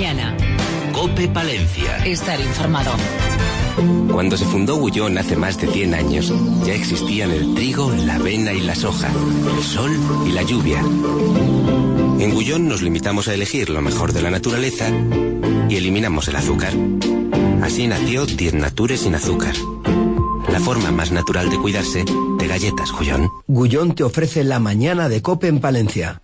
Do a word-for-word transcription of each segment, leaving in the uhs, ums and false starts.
mañana. COPE Palencia. Estar informado. Cuando se fundó Gullón hace más de cien años, ya existían el trigo, la avena y la soja, el sol y la lluvia. En Gullón nos limitamos a elegir lo mejor de la naturaleza y eliminamos el azúcar. Así nació Diez Natures sin azúcar. La forma más natural de cuidarse de galletas Gullón. Gullón te ofrece la mañana de COPE en Palencia.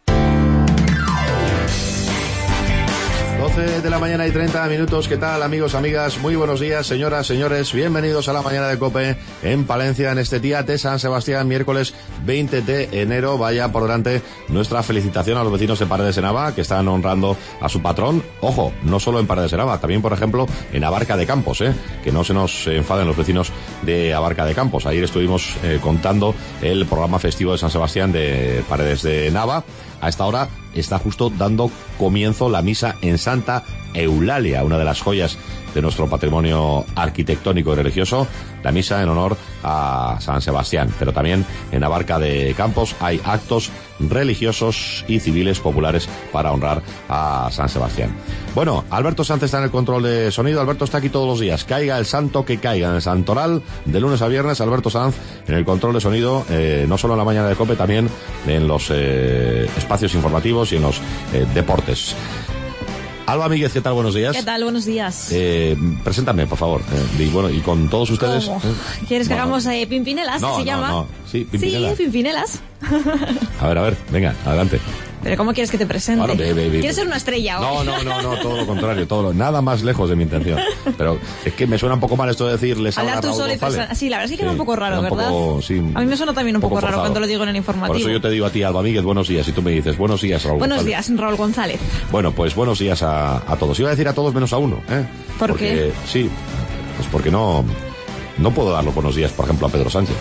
doce de la mañana y treinta minutos. ¿Qué tal, amigos, amigas? Muy buenos días, señoras, señores. Bienvenidos a la mañana de COPE en Palencia en este día de San Sebastián, miércoles veinte de enero. Vaya por delante nuestra felicitación a los vecinos de Paredes de Nava, que están honrando a su patrón. Ojo, no solo en Paredes de Nava, también, por ejemplo, en Abarca de Campos, ¿eh? Que no se nos enfaden los vecinos de Abarca de Campos. Ayer estuvimos eh, contando el programa festivo de San Sebastián de Paredes de Nava. A esta hora está justo dando comienzo la misa en Santa Eulalia, una de las joyas de nuestro patrimonio arquitectónico y religioso, la misa en honor a San Sebastián. Pero también en Abarca de Campos hay actos religiosos y civiles populares para honrar a San Sebastián. Bueno, Alberto Sanz está en el control de sonido. Alberto está aquí todos los días. Caiga el santo que caiga en el santoral, de lunes a viernes. Alberto Sanz en el control de sonido, eh, no solo en la mañana de COPE, también en los eh, espacios informativos y en los eh, deportes. Alba Míguez, ¿qué tal? Buenos días. ¿Qué tal? Buenos días. Eh, preséntame, por favor. Eh, y bueno, y con todos ustedes. ¿Cómo? ¿eh? ¿Quieres que no, hagamos no. eh, Pimpinelas, no, que se no, llama? No, sí, Pimpinelas. Sí, Pimpinelas. A ver, a ver, venga, adelante. ¿Pero cómo quieres que te presente? Bueno, be, be, be, ¿Quieres ser una estrella no, hoy? no, no, no, todo lo contrario, todo lo, nada más lejos de mi intención. Pero es que me suena un poco mal esto de decirles ahora Hablar tú Raúl solo y González. presar... Sí, la verdad es que queda Sí, un poco raro, un ¿verdad? poco, sí, a mí me suena también un poco, poco raro forzado. cuando lo digo en el informativo. Por eso yo te digo a ti, Alba Míguez, buenos días, y tú me dices, buenos días, Raúl Buenos González. días, Raúl González. Bueno, pues buenos días a, a todos. Iba a decir a todos menos a uno, ¿eh? ¿Por porque, qué? Sí, pues porque no, no puedo dar los buenos días, por ejemplo, a Pedro Sánchez,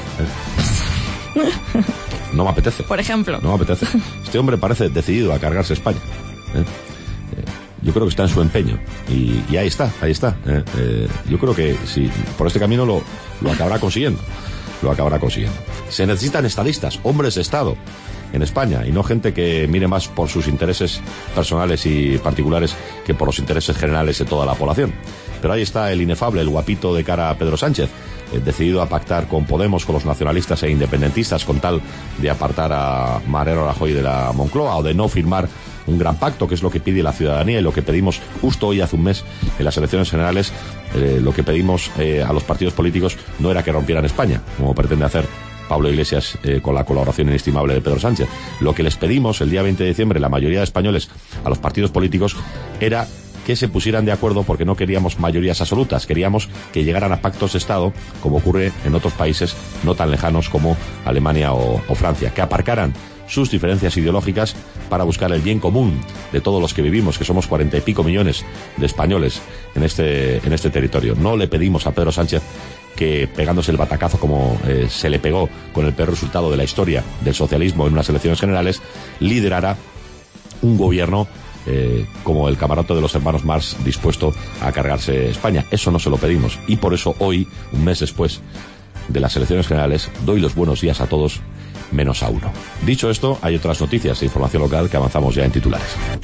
¿eh? No me apetece. Por ejemplo. No me apetece. Este hombre parece decidido a cargarse España. ¿eh? Eh, yo creo que está en su empeño. Y, y ahí está, ahí está. ¿eh? Eh, yo creo que si por este camino lo, lo acabará consiguiendo. Lo acabará consiguiendo. Se necesitan estadistas, hombres de Estado en España, y no gente que mire más por sus intereses personales y particulares que por los intereses generales de toda la población. Pero ahí está el inefable, el guapito de cara a Pedro Sánchez, eh, decidido a pactar con Podemos, con los nacionalistas e independentistas, con tal de apartar a Mariano Rajoy de la Moncloa, o de no firmar un gran pacto, que es lo que pide la ciudadanía y lo que pedimos justo hoy hace un mes en las elecciones generales. Eh, lo que pedimos eh, a los partidos políticos no era que rompieran España, como pretende hacer Pablo Iglesias eh, con la colaboración inestimable de Pedro Sánchez. Lo que les pedimos el día veinte de diciembre, la mayoría de españoles, a los partidos políticos, era que se pusieran de acuerdo, porque no queríamos mayorías absolutas, queríamos que llegaran a pactos de Estado, como ocurre en otros países no tan lejanos como Alemania o, o Francia, que aparcaran sus diferencias ideológicas para buscar el bien común de todos los que vivimos, que somos cuarenta y pico millones de españoles en este, en este territorio. No le pedimos a Pedro Sánchez que, pegándose el batacazo como eh, se le pegó con el peor resultado de la historia del socialismo en unas elecciones generales, liderara un gobierno eh, como el camarote de los hermanos Marx, dispuesto a cargarse España. Eso no se lo pedimos, y por eso hoy, un mes después de las elecciones generales, doy los buenos días a todos menos a uno. Dicho esto, hay otras noticias de información local que avanzamos ya en titulares.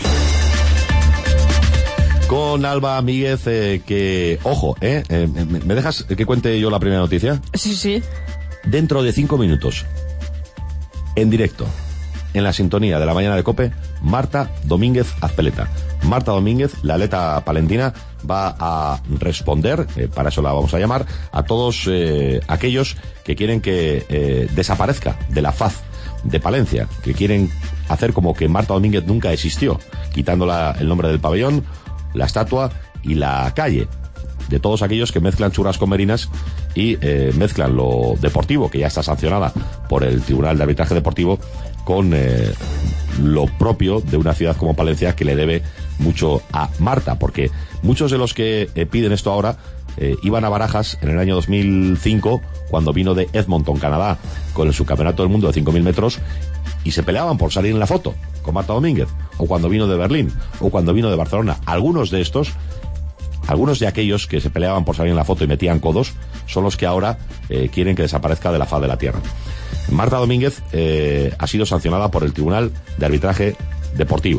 Con Alba Míguez, eh, que, ojo, eh, eh, ¿me dejas que cuente yo la primera noticia? Sí, sí. Dentro de cinco minutos, en directo, en la sintonía de la mañana de COPE, Marta Domínguez Azpeleta. Marta Domínguez, la atleta palentina, va a responder, eh, para eso la vamos a llamar, a todos eh, aquellos que quieren que eh, desaparezca de la faz de Palencia, que quieren hacer como que Marta Domínguez nunca existió, quitándola el nombre del pabellón, la estatua y la calle. De todos aquellos que mezclan churras con merinas y eh, mezclan lo deportivo, que ya está sancionada por el Tribunal de Arbitraje Deportivo, con eh, lo propio de una ciudad como Palencia, que le debe mucho a Marta, porque muchos de los que eh, piden esto ahora eh, iban a Barajas en el año dos mil cinco, cuando vino de Edmonton, Canadá, con el subcampeonato del mundo de cinco mil metros, y se peleaban por salir en la foto con Marta Domínguez, o cuando vino de Berlín, o cuando vino de Barcelona. Algunos de estos, algunos de aquellos que se peleaban por salir en la foto y metían codos, son los que ahora eh, quieren que desaparezca de la faz de la tierra. Marta Domínguez eh, ha sido sancionada por el Tribunal de Arbitraje Deportivo.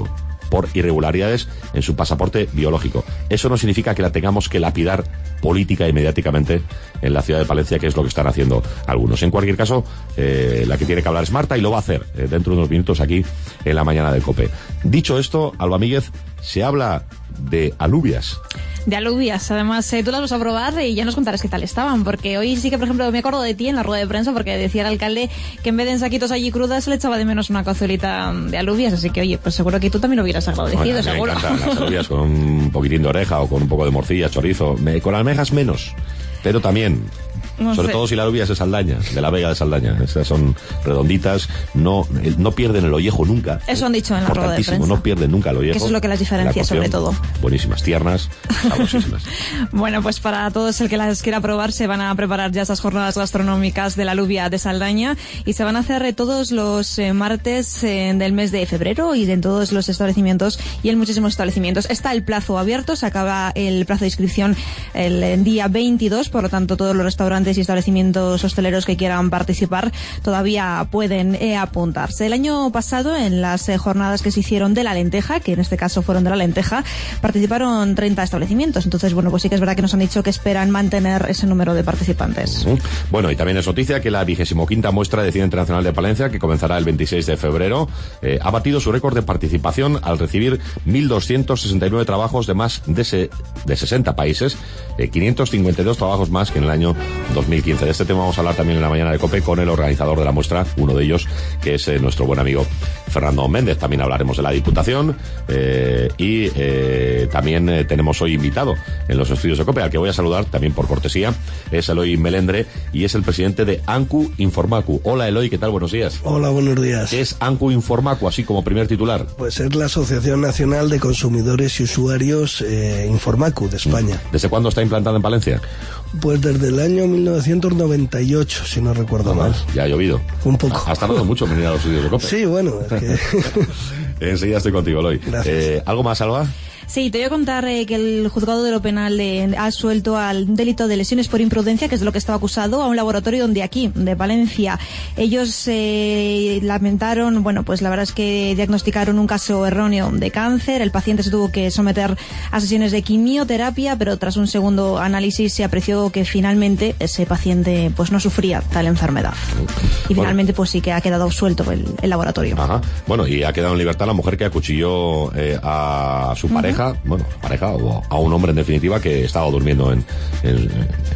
por irregularidades en su pasaporte biológico. Eso no significa que la tengamos que lapidar política y mediáticamente en la ciudad de Palencia, que es lo que están haciendo algunos. En cualquier caso, eh, la que tiene que hablar es Marta y lo va a hacer eh, dentro de unos minutos aquí en la mañana de COPE. Dicho esto, Alba Míguez, se habla de alubias. De alubias, además eh, tú las vas a probar y ya nos contarás qué tal estaban, porque hoy sí que, por ejemplo, me acuerdo de ti en la rueda de prensa porque decía el alcalde que en vez de en saquitos allí crudas le echaba de menos una cazuelita de alubias, así que oye, pues seguro que tú también lo hubieras agradecido, Bueno, seguro. me encantan las alubias con un poquitín de oreja o con un poco de morcilla, chorizo, me, con almejas menos, pero también. No Sobre sé. todo si la alubia es de Saldaña, de la Vega de Saldaña. Esas son redonditas, no no pierden el ollejo nunca. Eso han dicho en la rueda de Importantísimo, prensa. no pierden nunca el ollejo. Que eso es lo que las diferencia, En la cocción, sobre todo. Buenísimas, tiernas, sabrosísimas. Bueno, pues para todos el que las quiera probar se van a preparar ya esas jornadas gastronómicas de la alubia de Saldaña y se van a hacer eh, todos los eh, martes eh, del mes de febrero y en todos los establecimientos y en muchísimos establecimientos. Está el plazo abierto, se acaba el plazo de inscripción el, el día veintidós, por lo tanto todos los restaurantes y establecimientos hosteleros que quieran participar todavía pueden eh, apuntarse. El año pasado, en las eh, jornadas que se hicieron de la lenteja, que en este caso fueron de la lenteja, participaron treinta establecimientos. Entonces, bueno, pues sí que es verdad que nos han dicho que esperan mantener ese número de participantes. Uh-huh. Bueno, y también es noticia que la vigésimo quinta muestra de cine internacional de Palencia, que comenzará el veintiséis de febrero, eh, ha batido su récord de participación al recibir mil doscientos sesenta y nueve trabajos de más de, se, de sesenta países, eh, quinientos cincuenta y dos trabajos más que en el año dos mil quince. De este tema vamos a hablar también en la mañana de COPE con el organizador de la muestra, uno de ellos, que es eh, nuestro buen amigo Fernando Méndez. También hablaremos de la Diputación eh, y eh, también eh, tenemos hoy invitado en los estudios de COPE, al que voy a saludar también por cortesía. Es Eloy Melendre y es el presidente de Ancu Informacu. Hola Eloy, ¿qué tal? Buenos días. Hola, buenos días. ¿Qué es Ancu Informacu, así como primer titular? Pues es la Asociación Nacional de Consumidores y Usuarios eh, Informacu de España. ¿Desde cuándo está implantada en Palencia? Pues desde el año mil novecientos noventa y ocho, si no recuerdo mal. Ya ha llovido. Un poco. Has tardado mucho en venir a los estudios de COPE. Sí, bueno, es que... Enseguida estoy contigo, Eloy. Gracias. Eh, ¿Algo más, Alba? Sí, te voy a contar eh, que el juzgado de lo penal eh, ha suelto al delito de lesiones por imprudencia, que es de lo que estaba acusado, a un laboratorio de aquí, de Valencia. Ellos eh, lamentaron, bueno, pues la verdad es que diagnosticaron un caso erróneo de cáncer. El paciente se tuvo que someter a sesiones de quimioterapia, pero tras un segundo análisis se apreció que finalmente ese paciente pues no sufría tal enfermedad. Y Bueno. finalmente pues sí que ha quedado absuelto el, el laboratorio. Ajá. Bueno, y ha quedado en libertad la mujer que acuchilló eh, a su pareja, bueno, pareja o a un hombre en definitiva que estaba durmiendo en, en,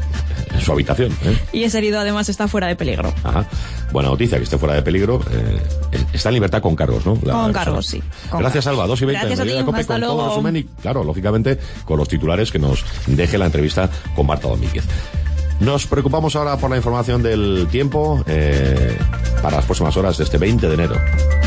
en su habitación. ¿eh? Y ese herido además está fuera de peligro. Ajá. Buena noticia que esté fuera de peligro. Eh, está en libertad con cargos, ¿no? La Con persona. cargos, sí. Con Gracias, cargos. Alba. dos y veinte. Gracias a ti, COPE hasta con todo luego. resumen y, claro, lógicamente, con los titulares que nos deje la entrevista con Marta Domínguez. Nos preocupamos ahora por la información del tiempo eh, para las próximas horas de este veinte de enero.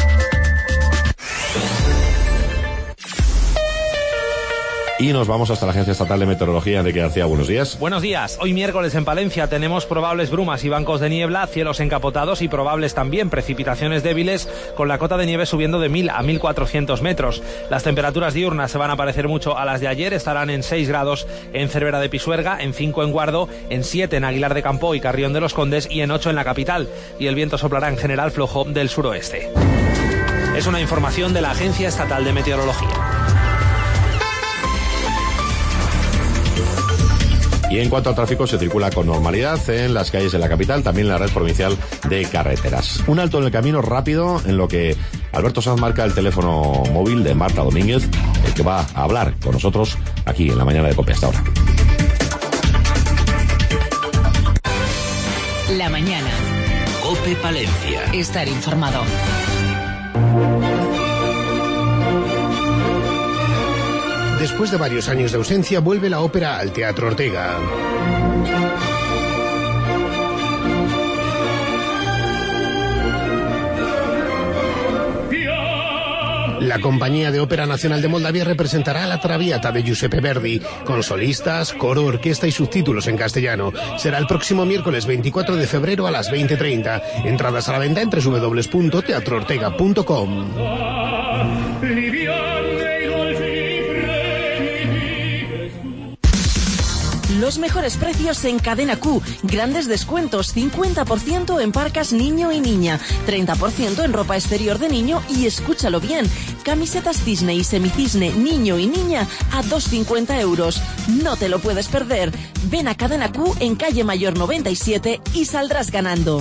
Y nos vamos hasta la Agencia Estatal de Meteorología. Enrique García, buenos días. Buenos días. Hoy miércoles en Palencia tenemos probables brumas y bancos de niebla, cielos encapotados y probables también precipitaciones débiles, con la cota de nieve subiendo de mil a mil cuatrocientos metros. Las temperaturas diurnas se van a parecer mucho a las de ayer, estarán en seis grados en Cervera de Pisuerga, en cinco en Guardo, en siete en Aguilar de Campoo y Carrión de los Condes y en ocho en la capital. Y el viento soplará en general flojo del suroeste. Es una información de la Agencia Estatal de Meteorología. Y en cuanto al tráfico, se circula con normalidad en las calles de la capital, también en la red provincial de carreteras. Un alto en el camino rápido, en lo que Alberto Sanz marca el teléfono móvil de Marta Domínguez, el que va a hablar con nosotros aquí en la mañana de COPE hasta ahora. La mañana. COPE Palencia. Estar informado. Después de varios años de ausencia, vuelve la ópera al Teatro Ortega. La Compañía de Ópera Nacional de Moldavia representará La Traviata de Giuseppe Verdi, con solistas, coro, orquesta y subtítulos en castellano. Será el próximo miércoles veinticuatro de febrero a las veinte treinta. Entradas a la venta en doble u doble u doble u punto teatro ortega punto com. Los mejores precios en Cadena Q. Grandes descuentos, cincuenta por ciento en parcas niño y niña, treinta por ciento en ropa exterior de niño y escúchalo bien, camisetas cisne y semicisne niño y niña a dos cincuenta euros. No te lo puedes perder. Ven a Cadena Q en calle Mayor noventa y siete y saldrás ganando.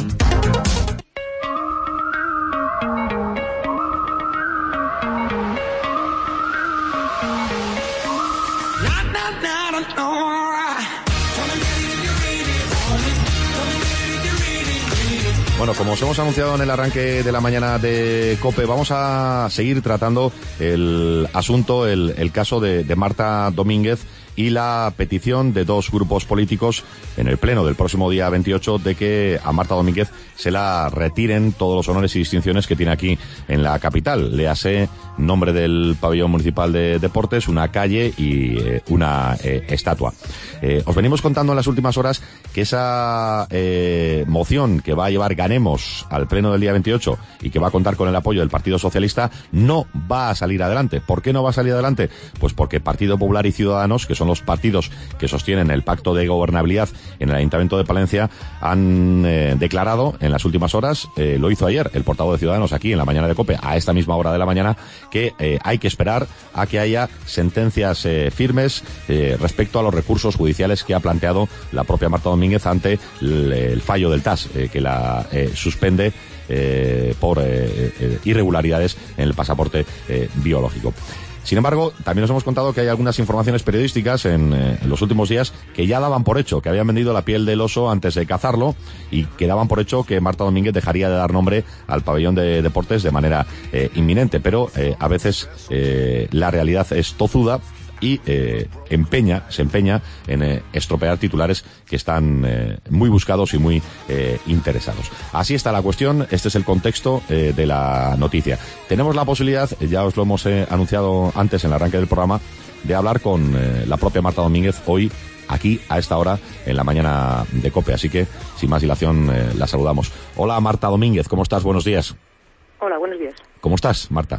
Bueno, como os hemos anunciado en el arranque de la mañana de COPE, vamos a seguir tratando el asunto, el, el caso de, de Marta Domínguez y la petición de dos grupos políticos en el pleno del próximo día veintiocho de que a Marta Domínguez se la retiren todos los honores y distinciones que tiene aquí en la capital. Léase nombre del pabellón municipal de deportes, una calle y eh, una eh, estatua. Eh, os venimos contando en las últimas horas que esa eh, moción que va a llevar Ganemos al pleno del día veintiocho y que va a contar con el apoyo del Partido Socialista no va a salir adelante. ¿Por qué no va a salir adelante? Pues porque Partido Popular y Ciudadanos, que son los partidos que sostienen el pacto de gobernabilidad en el Ayuntamiento de Palencia, han eh, declarado en las últimas horas, eh, lo hizo ayer el portavoz de Ciudadanos aquí en la mañana de COPE, a esta misma hora de la mañana, que eh, hay que esperar a que haya sentencias eh, firmes eh, respecto a los recursos judiciales que ha planteado la propia Marta Domínguez ante el, el fallo del T A S, eh, que la eh, suspende eh, por eh, eh, irregularidades en el pasaporte eh, biológico. Sin embargo, también nos hemos contado que hay algunas informaciones periodísticas en, eh, en los últimos días que ya daban por hecho que habían vendido la piel del oso antes de cazarlo y que daban por hecho que Marta Domínguez dejaría de dar nombre al pabellón de deportes de manera eh, inminente. Pero eh, a veces eh, la realidad es tozuda y eh, empeña, se empeña en eh, estropear titulares que están eh, muy buscados y muy eh, interesados. Así está la cuestión, este es el contexto eh, de la noticia. Tenemos la posibilidad, ya os lo hemos eh, anunciado antes en el arranque del programa, de hablar con eh, la propia Marta Domínguez hoy, aquí, a esta hora, en la mañana de COPE. Así que, sin más dilación, eh, la saludamos. Hola, Marta Domínguez, ¿cómo estás? Buenos días. Hola, buenos días. ¿Cómo estás, Marta?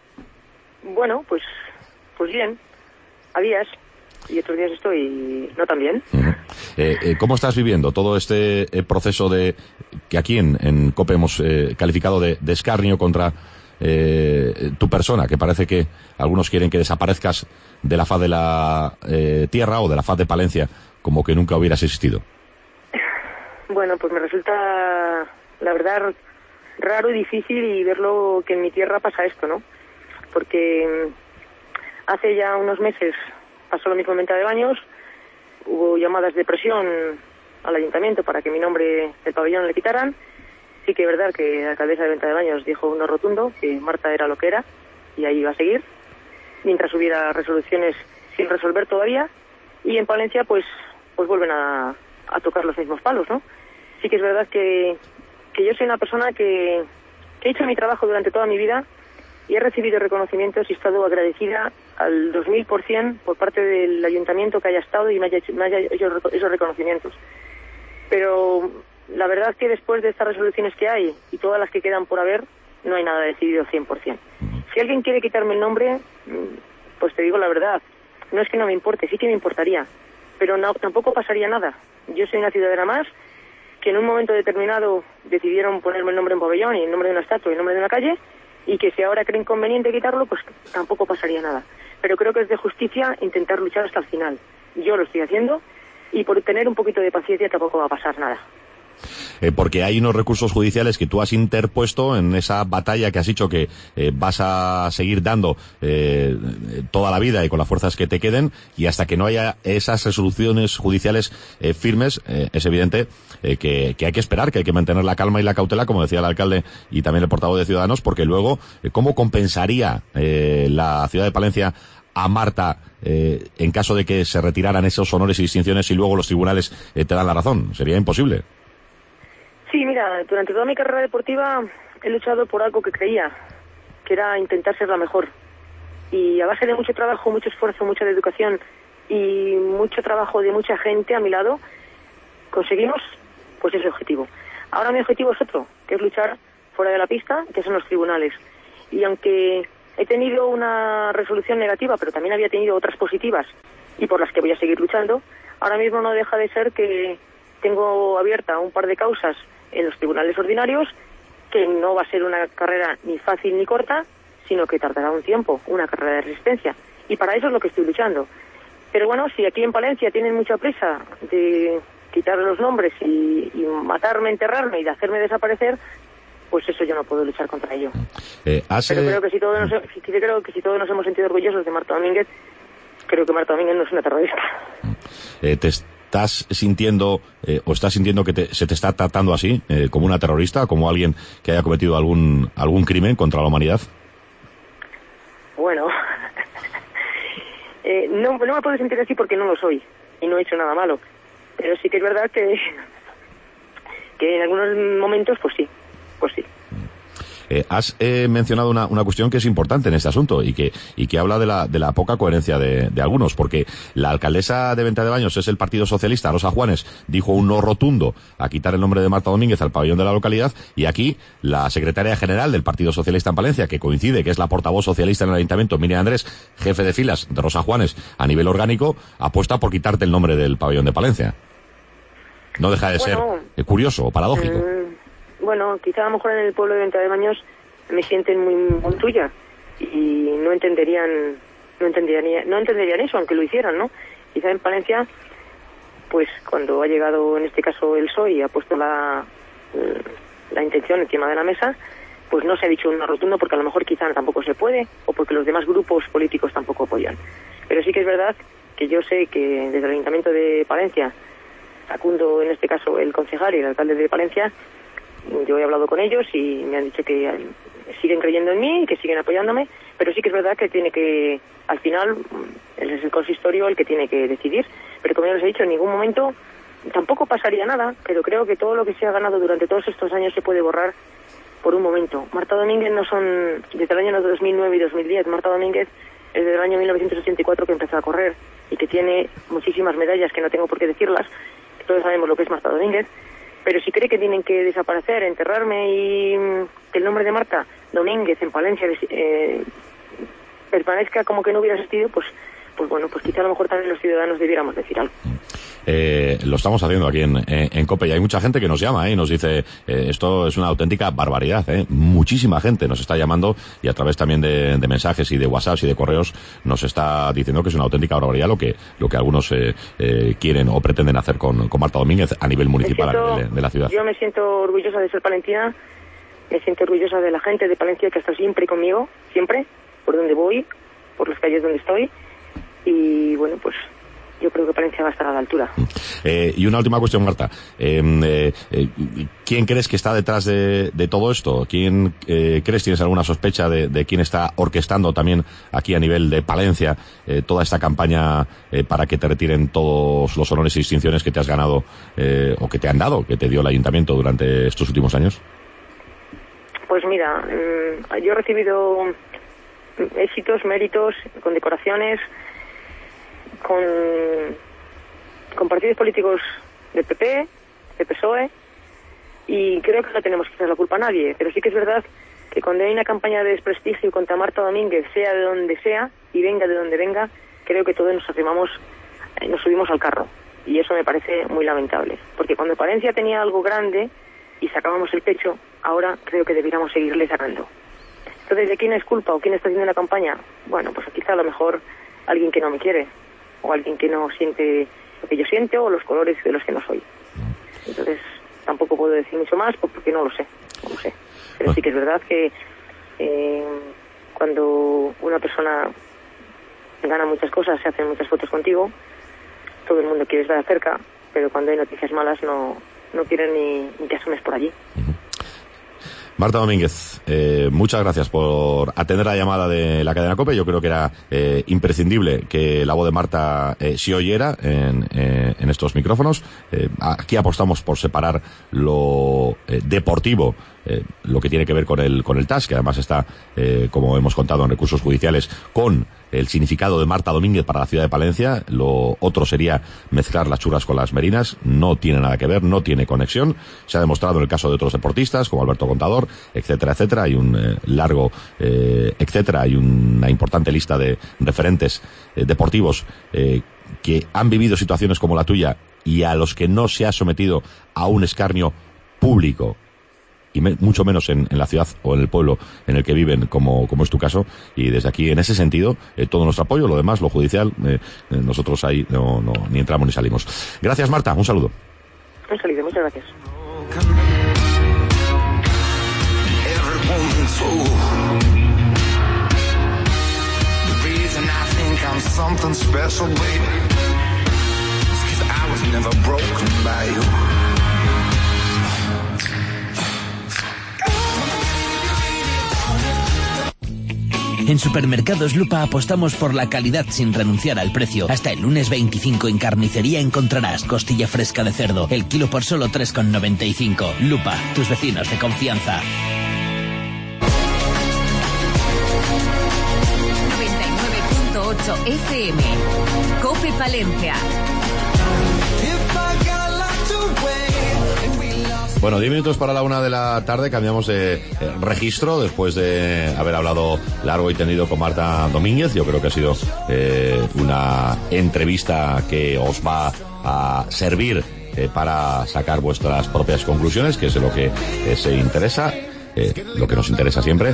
Bueno, pues, pues bien. A días, y otros días estoy no tan bien. Uh-huh. eh, eh, ¿Cómo estás viviendo todo este eh, proceso de que aquí en, en COPE hemos eh, calificado de, de escarnio contra eh, tu persona, que parece que algunos quieren que desaparezcas de la faz de la eh, tierra o de la faz de Palencia, como que nunca hubieras existido? Bueno, pues me resulta, la verdad, raro y difícil y verlo que en mi tierra pasa esto, ¿no? Porque hace ya unos meses pasó lo mismo en Venta de Baños, hubo llamadas de presión al ayuntamiento para que mi nombre del pabellón le quitaran. Sí que es verdad que la alcaldesa de Venta de Baños dijo uno rotundo, que Marta era lo que era y ahí iba a seguir, mientras hubiera resoluciones sin resolver todavía. Y en Palencia pues pues vuelven a, a tocar los mismos palos, ¿no? Sí que es verdad que, que yo soy una persona que, que he hecho mi trabajo durante toda mi vida y he recibido reconocimientos y he estado agradecida al dos mil por ciento por parte del ayuntamiento que haya estado y me haya hecho, me haya hecho esos reconocimientos. Pero la verdad es que después de estas resoluciones que hay y todas las que quedan por haber, no hay nada decidido cien por ciento. Si alguien quiere quitarme el nombre, pues te digo la verdad, no es que no me importe, sí que me importaría, pero no, tampoco pasaría nada. Yo soy una ciudadana más que en un momento determinado decidieron ponerme el nombre en pabellón y el nombre de una estatua y el nombre de una calle, y que si ahora creen conveniente quitarlo, pues tampoco pasaría nada. Pero creo que es de justicia intentar luchar hasta el final. Yo lo estoy haciendo y por tener un poquito de paciencia tampoco va a pasar nada. Eh, porque hay unos recursos judiciales que tú has interpuesto en esa batalla que has dicho que eh, vas a seguir dando eh, toda la vida y con las fuerzas que te queden, y hasta que no haya esas resoluciones judiciales eh, firmes, eh, es evidente eh, que, que hay que esperar, que hay que mantener la calma y la cautela, como decía el alcalde y también el portavoz de Ciudadanos, porque luego, eh, ¿cómo compensaría eh, la ciudad de Palencia a Marta eh, en caso de que se retiraran esos honores y distinciones y luego los tribunales eh, te dan la razón? Sería imposible. Sí, mira, durante toda mi carrera deportiva he luchado por algo que creía, que era intentar ser la mejor. Y a base de mucho trabajo, mucho esfuerzo, mucha dedicación y mucho trabajo de mucha gente a mi lado, conseguimos pues ese objetivo. Ahora mi objetivo es otro, que es luchar fuera de la pista, que son los tribunales. Y aunque he tenido una resolución negativa, pero también había tenido otras positivas y por las que voy a seguir luchando, ahora mismo no deja de ser que tengo abierta un par de causas en los tribunales ordinarios, que no va a ser una carrera ni fácil ni corta, sino que tardará un tiempo, una carrera de resistencia. Y para eso es lo que estoy luchando. Pero bueno, si aquí en Palencia tienen mucha prisa de quitar los nombres y, y matarme, enterrarme y de hacerme desaparecer, pues eso yo no puedo luchar contra ello. Eh, hace... Pero creo que si todos nos, si, creo que si todos nos hemos sentido orgullosos de Marta Domínguez, creo que Marta Domínguez no es una terrorista. Eh, te estás sintiendo eh, o estás sintiendo que te, se te está tratando así, eh, como una terrorista, como alguien que haya cometido algún algún crimen contra la humanidad? Bueno, eh, no, no me puedo sentir así porque no lo soy y no he hecho nada malo. Pero sí que es verdad que, que en algunos momentos, pues sí, pues sí. Eh, has eh, mencionado una, una cuestión que es importante en este asunto y que y que habla de la de la poca coherencia de, de algunos, porque la alcaldesa de Venta de Baños es el Partido Socialista, Rosa Juanes, dijo un no rotundo a quitar el nombre de Marta Domínguez al pabellón de la localidad, y aquí la secretaria general del Partido Socialista en Palencia, que coincide que es la portavoz socialista en el Ayuntamiento, Miriam Andrés, jefe de filas de Rosa Juanes a nivel orgánico, apuesta por quitarte el nombre del pabellón de Palencia. No deja de bueno, ser eh, curioso o paradójico. Mm, bueno, quizá a lo mejor en el pueblo de Venta de Baños me sienten muy, muy tuya y no entenderían, no entenderían, no entenderían eso, aunque lo hicieran, ¿no? Quizá en Palencia, pues cuando ha llegado en este caso el P S O E y ha puesto la, la intención encima de la mesa, pues no se ha dicho un rotundo porque a lo mejor quizá tampoco se puede o porque los demás grupos políticos tampoco apoyan. Pero sí que es verdad que yo sé que desde el Ayuntamiento de Palencia, Facundo, en este caso el concejal y el alcalde de Palencia, yo he hablado con ellos y me han dicho que siguen creyendo en mí y que siguen apoyándome, pero sí que es verdad que tiene que, al final, es el consistorio el que tiene que decidir. Pero como ya les he dicho, en ningún momento tampoco pasaría nada, pero creo que todo lo que se ha ganado durante todos estos años se puede borrar por un momento. Marta Domínguez no son, desde el año dos mil nueve y dos mil diez, Marta Domínguez es desde el año mil novecientos ochenta y cuatro que empezó a correr y que tiene muchísimas medallas que no tengo por qué decirlas. Todos sabemos lo que es Marta Domínguez, pero si cree que tienen que desaparecer, enterrarme y que el nombre de Marta Domínguez en Palencia eh, permanezca como que no hubiera existido, pues pues bueno, pues quizá a lo mejor también los ciudadanos debiéramos decir algo. Eh, lo estamos haciendo aquí en, en, en COPE y hay mucha gente que nos llama eh, y nos dice eh, esto es una auténtica barbaridad. Eh. Muchísima gente nos está llamando y a través también de, de mensajes y de WhatsApp y de correos nos está diciendo que es una auténtica barbaridad lo que lo que algunos eh, eh, quieren o pretenden hacer con, con Marta Domínguez a nivel municipal, siento, a nivel de, de la ciudad. Yo me siento orgullosa de ser palentina, me siento orgullosa de la gente de Palencia que está siempre conmigo, siempre, por donde voy, por las calles donde estoy. Y bueno, pues yo creo que Palencia va a estar a la altura. Eh, y una última cuestión, Marta. Eh, eh, eh, ¿Quién crees que está detrás de, de todo esto? ¿Quién eh, crees, tienes alguna sospecha de, de quién está orquestando también aquí a nivel de Palencia eh, toda esta campaña eh, para que te retiren todos los honores y distinciones que te has ganado eh, o que te han dado, que te dio el ayuntamiento durante estos últimos años? Pues mira, mmm, yo he recibido éxitos, méritos, condecoraciones con, con partidos políticos del P P, del P S O E, y creo que no tenemos que echar la culpa a nadie, pero sí que es verdad que cuando hay una campaña de desprestigio contra Marta Domínguez, sea de donde sea y venga de donde venga, creo que todos nos arrimamos, nos subimos al carro, y eso me parece muy lamentable, porque cuando Palencia tenía algo grande y sacábamos el pecho, ahora creo que debiéramos seguirle sacando. Entonces, ¿de quién es culpa o quién está haciendo la campaña? Bueno, pues quizá a lo mejor alguien que no me quiere, o alguien que no siente lo que yo siento, o los colores de los que no soy. Entonces, tampoco puedo decir mucho más porque no lo sé, no lo sé. Pero sí que es verdad que eh, cuando una persona gana muchas cosas, se hacen muchas fotos contigo, todo el mundo quiere estar cerca, pero cuando hay noticias malas no, no quieren ni, ni que asomes por allí. Marta Domínguez, eh, muchas gracias por atender la llamada de la cadena COPE. Yo creo que era eh, imprescindible que la voz de Marta eh, se oyera en, eh, en estos micrófonos. Eh, aquí apostamos por separar lo eh, deportivo eh, lo que tiene que ver con el con el T A S, que además está, eh, como hemos contado, en recursos judiciales, con el significado de Marta Domínguez para la ciudad de Palencia. Lo otro sería mezclar las churras con las merinas. No tiene nada que ver, no tiene conexión. Se ha demostrado en el caso de otros deportistas, como Alberto Contador, etcétera, etcétera. Hay un eh, largo, eh, etcétera. Hay una importante lista de referentes eh, deportivos eh, que han vivido situaciones como la tuya y a los que no se ha sometido a un escarnio público, y me, mucho menos en, en la ciudad o en el pueblo en el que viven, como, como es tu caso. Y desde aquí, en ese sentido, eh, todo nuestro apoyo. Lo demás, lo judicial, eh, eh, nosotros ahí no, no ni entramos ni salimos. Gracias, Marta, un saludo. Un saludo, muchas gracias. En Supermercados Lupa apostamos por la calidad sin renunciar al precio. Hasta el lunes veinticinco en carnicería encontrarás costilla fresca de cerdo, el kilo por solo tres con noventa y cinco. Lupa, tus vecinos de confianza. noventa y nueve punto ocho F M. COPE Palencia. Bueno, diez minutos para la una de la tarde, cambiamos de eh, registro después de haber hablado largo y tendido con Marta Domínguez. Yo creo que ha sido eh, una entrevista que os va a servir eh, para sacar vuestras propias conclusiones, que es de lo que eh, se interesa. Eh, lo que nos interesa siempre.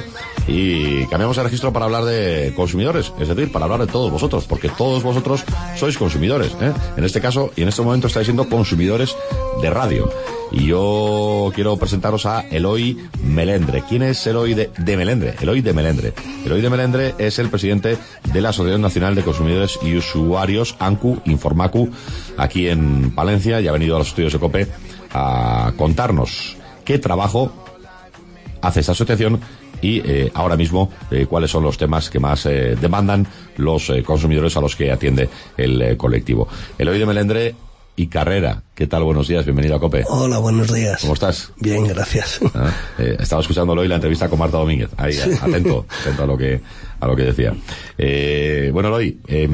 Y cambiamos de registro para hablar de consumidores, es decir, para hablar de todos vosotros, porque todos vosotros sois consumidores, ¿eh? En este caso y en este momento estáis siendo consumidores de radio. Y yo quiero presentaros a Eloy Melendre. ¿Quién es Eloy de, de Melendre? Eloy de Melendre. Eloy de Melendre es el presidente de la Asociación Nacional de Consumidores y Usuarios, ANCU, Informacu, aquí en Palencia, y ha venido a los estudios de COPE a contarnos qué trabajo hace esta asociación y eh, ahora mismo eh, cuáles son los temas que más eh, demandan los eh, consumidores a los que atiende el eh, colectivo. Eloy de Melendre y Carrera, ¿qué tal? Buenos días, bienvenido a COPE. Hola, buenos días. ¿Cómo estás? Bien, gracias. ¿Ah? Eh, estaba escuchando hoy la entrevista con Marta Domínguez, ahí, sí. atento, atento a lo que a lo que decía. Eh, bueno, Eloy, eh,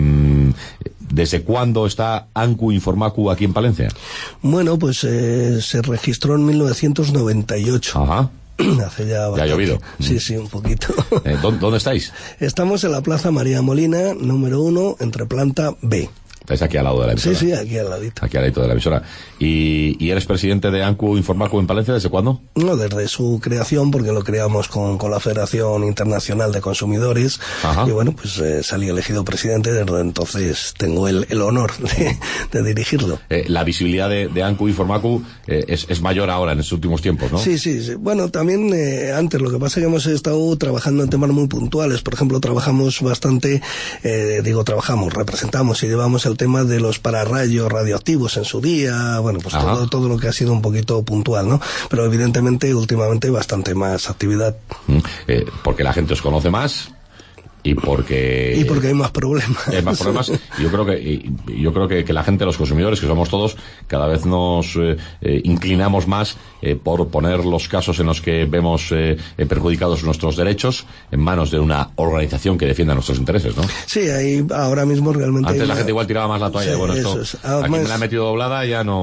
¿desde cuándo está ANCU Informacu aquí en Palencia? Bueno, pues eh, se registró en mil novecientos noventa y ocho. Ajá. Hace ya bastante. ¿Ya ha llovido? Sí, sí, un poquito. Eh, ¿dónde, ¿Dónde estáis? Estamos en la Plaza María Molina, número uno, entre planta B. Estáis aquí al lado de la emisora. Sí, sí, aquí al ladito. Aquí al ladito de la emisora. ¿Y, y eres presidente de ANCU Informacu en Palencia desde cuándo? No, desde su creación, porque lo creamos con, con la Federación Internacional de Consumidores. Ajá. Y bueno, pues eh, salí elegido presidente, desde entonces tengo el, el honor de, de dirigirlo. Eh, la visibilidad de, de ANCU Informacu eh, es, es mayor ahora en estos últimos tiempos, ¿no? Sí, sí, sí. Bueno, también eh, antes, lo que pasa es que hemos estado trabajando en temas muy puntuales. Por ejemplo, trabajamos bastante, eh, digo, trabajamos, representamos y llevamos el tema de los pararrayos radioactivos en su día, bueno, pues todo, todo lo que ha sido un poquito puntual, ¿no? Pero evidentemente, últimamente, bastante más actividad. Mm, eh, porque la gente os conoce más y porque y porque hay más problemas. Hay más problemas. Yo creo que yo creo que, que la gente, los consumidores, que somos todos, cada vez nos eh, eh, inclinamos más eh, por poner los casos en los que vemos eh, perjudicados nuestros derechos en manos de una organización que defienda nuestros intereses, ¿no? Sí, ahí ahora mismo realmente. Antes la una... gente igual tiraba más la toalla. Sí, bueno, esto es. Además... aquí me la ha metido doblada, ya no.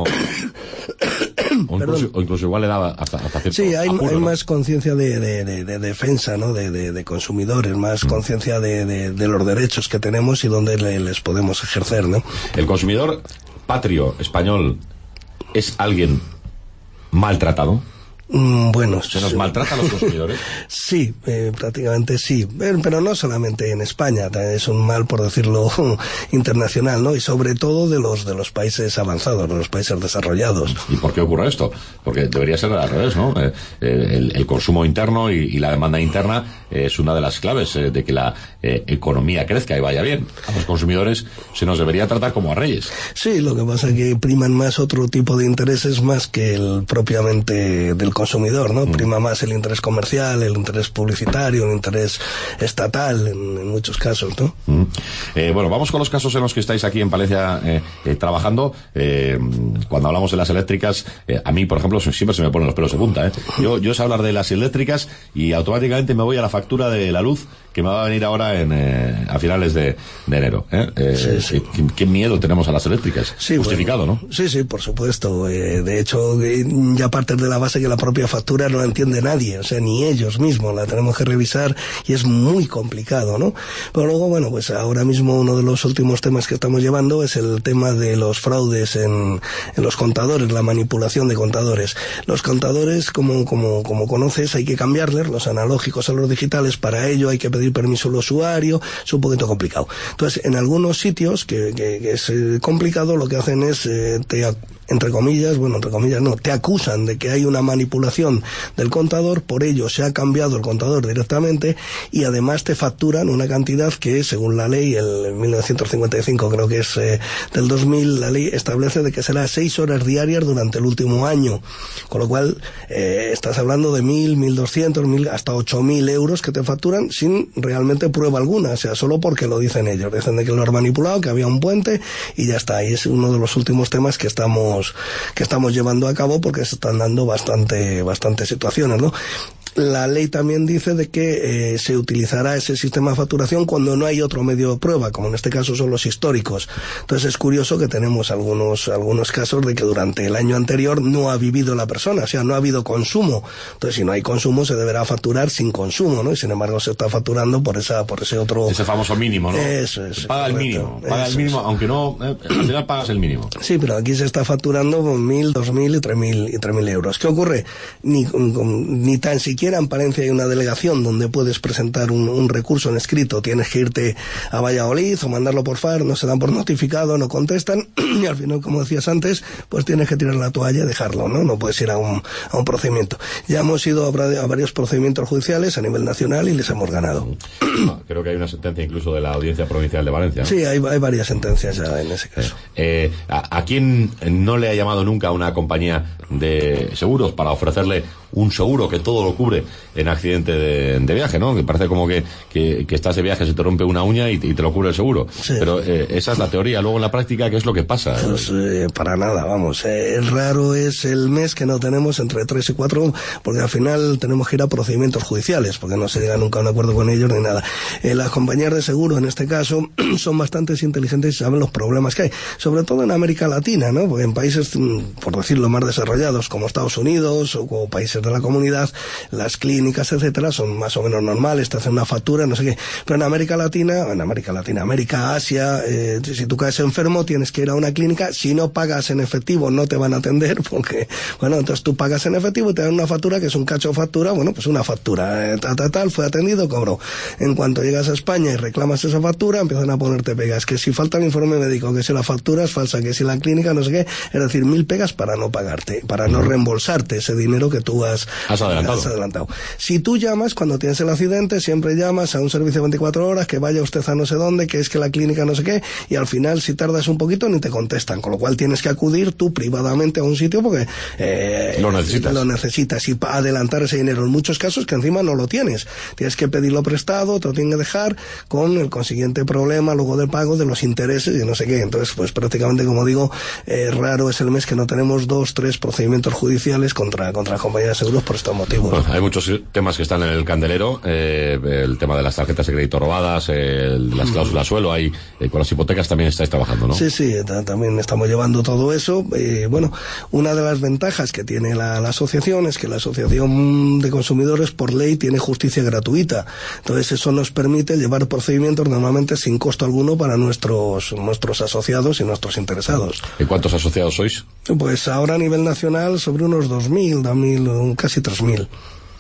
O incluso, o incluso igual le daba hasta, hasta cierto sí, hay, apuro, hay ¿no? más conciencia de, de, de, de defensa, ¿no? De, de, de consumidores, más mm. conciencia de, de, de los derechos que tenemos y donde le, les podemos ejercer, ¿no? El consumidor patrio español es alguien maltratado. Mm, bueno, ¿se nos maltrata a los consumidores? Sí, eh, prácticamente sí, pero, pero no solamente en España, es un mal, por decirlo, internacional, ¿no? Y sobre todo de los de los países avanzados, de los países desarrollados. ¿Y por qué ocurre esto? Porque debería ser al revés, ¿no? Eh, el, el consumo interno y, y la demanda interna es una de las claves eh, de que la eh, economía crezca y vaya bien. A los consumidores se nos debería tratar como a reyes. Sí, lo que pasa es que priman más otro tipo de intereses más que el propiamente del consumidor, ¿no? Mm. Prima más el interés comercial, el interés publicitario, el interés estatal, en, en muchos casos, ¿no? Mm. Eh, bueno, vamos con los casos en los que estáis aquí en Palencia eh, eh, trabajando. Eh, cuando hablamos de las eléctricas, eh, a mí, por ejemplo, siempre se me ponen los pelos de punta, ¿eh? Yo, yo sé hablar de las eléctricas y automáticamente me voy a la factura de la luz que me va a venir ahora en eh, a finales de, de enero. ¿eh? Eh, sí, sí. ¿qué, ¿Qué miedo tenemos a las eléctricas? Sí, justificado, bueno, ¿no? Sí, sí, por supuesto. Eh, de hecho, eh, ya partes de la base que la propia factura no la entiende nadie, o sea, ni ellos mismos. La tenemos que revisar y es muy complicado, ¿no? Pero luego, bueno, pues ahora mismo uno de los últimos temas que estamos llevando es el tema de los fraudes en, en los contadores, la manipulación de contadores. Los contadores, como, como, como conoces, hay que cambiarles los analógicos a los digitales. Para ello hay que pedir permiso al usuario, es un poquito complicado. Entonces, en algunos sitios que, que, que es eh, complicado, lo que hacen es eh, te entre comillas, bueno, entre comillas no, te acusan de que hay una manipulación del contador, por ello se ha cambiado el contador directamente y además te facturan una cantidad que, según la ley, el mil novecientos cincuenta y cinco creo que es eh, del dos mil, la ley establece de que será seis horas diarias durante el último año, con lo cual eh, estás hablando de mil, mil doscientos, mil, hasta ocho mil euros que te facturan sin realmente prueba alguna, o sea, solo porque lo dicen ellos, dicen de que lo han manipulado, que había un puente y ya está, y es uno de los últimos temas que estamos que estamos llevando a cabo porque se están dando bastante bastantes situaciones, ¿no? La ley también dice de que eh, se utilizará ese sistema de facturación cuando no hay otro medio de prueba, como en este caso son los históricos. Entonces es curioso que tenemos algunos algunos casos de que durante el año anterior no ha vivido la persona, o sea, no ha habido consumo. Entonces, si no hay consumo, se deberá facturar sin consumo, ¿no? Y sin embargo se está facturando por esa por ese otro... Ese famoso mínimo, ¿no? Eso es. Paga correcto. el mínimo, paga eso el mínimo, es. Aunque no, eh, al final pagas el mínimo. Sí, pero aquí se está facturando con mil, dos mil y tres mil y tres mil euros. ¿Qué ocurre? Ni, ni tan siquiera en Palencia hay una delegación donde puedes presentar un, un recurso en escrito, tienes que irte a Valladolid o mandarlo por F A R, no se dan por notificado, no contestan y al final, como decías antes, pues tienes que tirar la toalla y dejarlo, ¿no? No puedes ir a un, a un procedimiento. Ya hemos ido a, a varios procedimientos judiciales a nivel nacional y les hemos ganado. No, creo que hay una sentencia incluso de la Audiencia Provincial de Valencia, ¿no? Sí, hay, hay varias sentencias ya en ese caso. Eh, eh, ¿a, ¿A quién no le ha llamado nunca una compañía de seguros para ofrecerle un seguro que todo lo cubre en accidente de, de viaje, ¿no? Que parece como que, que, que estás de viaje, se te rompe una uña y, y te lo cubre el seguro. Sí. Pero eh, esa es la teoría. Luego en la práctica, ¿qué es lo que pasa? Pues eh, para nada, vamos. Eh, raro es el mes que no tenemos entre tres y cuatro, porque al final tenemos que ir a procedimientos judiciales, porque no se llega nunca a un acuerdo con ellos ni nada. Eh, las compañías de seguro, en este caso, son bastante inteligentes y saben los problemas que hay. Sobre todo en América Latina, ¿no? Porque en países, por decirlo, más desarrollados, como Estados Unidos o como países de la comunidad, las clínicas, etcétera, son más o menos normales, te hacen una factura, no sé qué. Pero en América Latina, en América Latina, América, Asia, eh, si tú caes enfermo, tienes que ir a una clínica. Si no pagas en efectivo, no te van a atender, porque, bueno, entonces tú pagas en efectivo y te dan una factura que es un cacho factura, bueno, pues una factura, eh, tal, tal, tal, fue atendido, cobró. En cuanto llegas a España y reclamas esa factura, empiezan a ponerte pegas, que si falta el informe médico, que si la factura es falsa, que si la clínica, no sé qué, es decir, mil pegas para no pagarte, para no reembolsarte ese dinero que tú has, has adelantado. Has adelantado. Si tú llamas, cuando tienes el accidente, siempre llamas a un servicio de veinticuatro horas, que vaya usted a no sé dónde, que es que la clínica no sé qué, y al final, si tardas un poquito, ni te contestan, con lo cual tienes que acudir tú privadamente a un sitio porque eh, lo necesitas. Lo necesitas y para adelantar ese dinero. En muchos casos que encima no lo tienes. Tienes que pedirlo prestado, te lo tienes que dejar con el consiguiente problema luego del pago de los intereses y no sé qué. Entonces, pues prácticamente, como digo, eh, raro es el mes que no tenemos dos, tres procedimientos judiciales contra, contra la compañía de seguros por estos motivos. Bueno, hay muchos temas que están en el candelero, eh, el tema de las tarjetas de crédito robadas, eh, las cláusulas suelo, hay, eh, con las hipotecas también estáis trabajando, ¿no? Sí, sí, también estamos llevando todo eso. Eh, bueno, una de las ventajas que tiene la, la asociación es que la Asociación de Consumidores por ley tiene justicia gratuita. Entonces eso nos permite llevar procedimientos normalmente sin costo alguno para nuestros nuestros asociados y nuestros interesados. ¿Y cuántos asociados sois? Pues ahora a nivel nacional sobre unos dos mil, casi tres mil.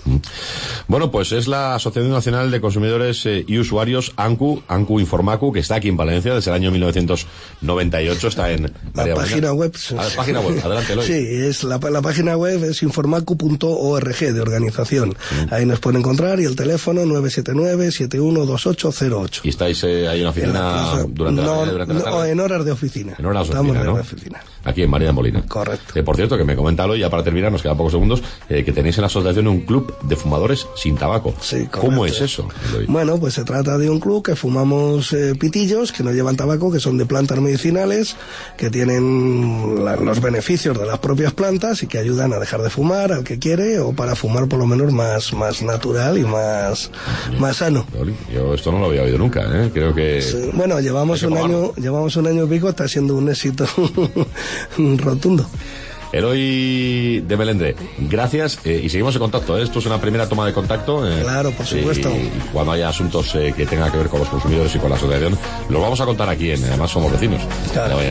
Bueno, pues es la Asociación Nacional de Consumidores eh, y Usuarios, ANCU, ANCU Informacu, que está aquí en Valencia desde el año mil novecientos noventa y ocho, está en... La página web. A la página web, adelante, Eloy. Sí, es la, la página web es informacu punto org, de organización. Mm. Ahí nos pueden encontrar, y el teléfono nueve siete nueve, siete uno dos ocho cero ocho. ¿Y estáis eh, ahí en la oficina en la durante, no, la, durante la tarde? No, en horas de oficina. En horas de Estamos oficina, en ¿no? horas de oficina. aquí en Marina Molina. Correcto. Eh, por cierto, que me comenta Eloy, ya para terminar, nos quedan pocos segundos, eh, que tenéis en la asociación un club de fumadores sin tabaco. Sí, correcto. ¿Cómo es eso, Eloy? Bueno, pues se trata de un club que fumamos eh, pitillos que no llevan tabaco, que son de plantas medicinales, que tienen la, los beneficios de las propias plantas y que ayudan a dejar de fumar al que quiere, o para fumar por lo menos más, más natural y más, más sano. Yo esto no lo había oído nunca, ¿eh? Creo que... Sí. Bueno, llevamos un año, llevamos un año y pico, está siendo un éxito rotundo. Eloy de Melendre, gracias, eh, y seguimos en contacto, ¿eh? Esto es una primera toma de contacto. Eh, claro, por supuesto. Y, y cuando haya asuntos eh, que tengan que ver con los consumidores y con la asociación, los vamos a contar aquí, en, además somos vecinos. Claro.